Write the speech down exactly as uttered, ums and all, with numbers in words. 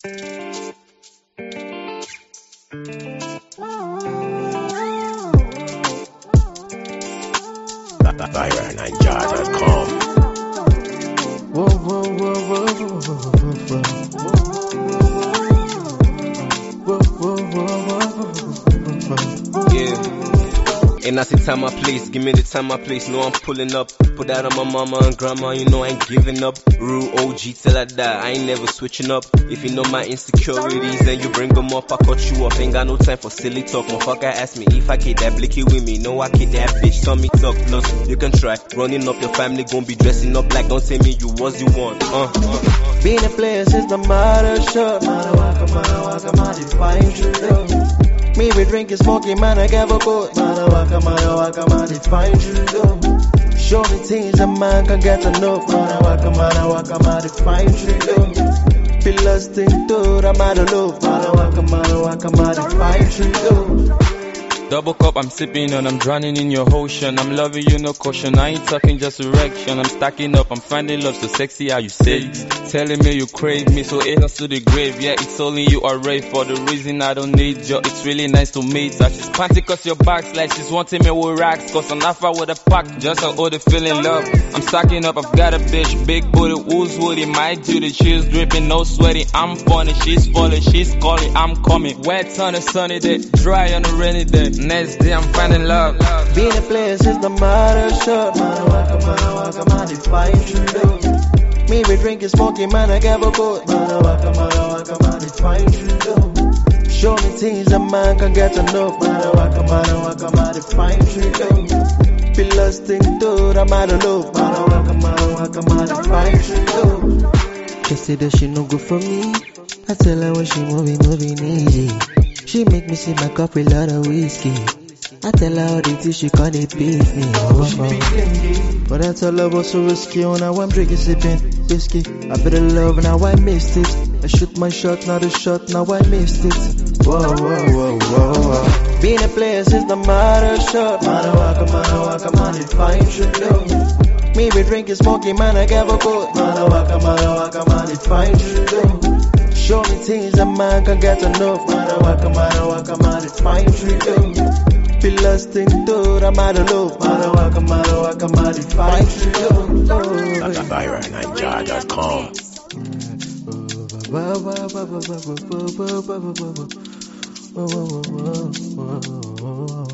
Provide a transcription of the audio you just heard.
Byron Ninja dot com. Whoa, whoa, whoa, whoa, whoa, whoa, whoa, whoa, whoa. Yeah. And I say time my place, give me the time my place. Know I'm pulling up, put that on my mama and grandma. You know I ain't giving up. Rule O G till I die, I ain't never switching up. If you know my insecurities, then you bring them up. I cut you off, ain't got no time for silly talk. Motherfucker ask me if I keep that blicky with me. No, I keep that bitch, tell me talk. Plus, you can try running up your family, gon' be dressing up like don't tell me you was you want. Uh, uh, uh. Being a player since the mother shot. Mother waka, mother waka, mother fine true. Me we drinking, smoking, man I give a boat. Mother waka, mother waka, mother fine true. Show me things a man can get enough. Mother waka, mother waka, mother fine true. Feel lost into the mother love. Mother waka, mother waka, mother fine true. Double cup, I'm sipping and I'm drowning in your ocean. I'm loving you, no caution. I ain't talking just erection. I'm stacking up, I'm finding love so sexy how you say it. Telling me you crave me, so it us to the grave. Yeah, it's only you are ready for the reason I don't need you. It's really nice to meet her. She's panty cause your back's like she's wanting me with racks. Cause I'm alpha with a pack, just how all the feeling love. I'm stacking up, I've got a bitch, big booty, who's woody, my duty. She's dripping, no sweating, I'm funny. She's falling, she's calling, I'm coming. Wet on a sunny day, dry on a rainy day. Next day I'm finding love. Being a player since the mother shot. Mother waka, mother waka, mother fine true. Me we drinking, smoking, man I give a boat. Mother waka, mother waka, mother fine true. Show me things a man can get enough. Mother waka, mother waka, mother fine true. Feel lost into the mother love. Mother waka, mother waka, mother fine true. She say that she no good for me. I tell her when she moving, moving easy. She make me see my cup with a lot of whiskey. I tell her all the things she can't beat me. Oh, oh. But I tell her what's so risky. Oh, now I'm drinking, sipping whiskey. I better love, now I missed it. I shoot my shot, not a shot, now I missed it. Whoa, whoa, whoa, whoa, whoa. Being a player since the mother shot. Mother waka, mother waka, mother fine true. Me we drinking, smoking, man I give a boat. Mother waka, mother waka, mother fine true. Show me things a man can get enough. Mother waka, mother waka, mother fine true. Feel lost into the mother love. Mother waka, mother waka, mother fine true. Byron Ninja dot com. Oh,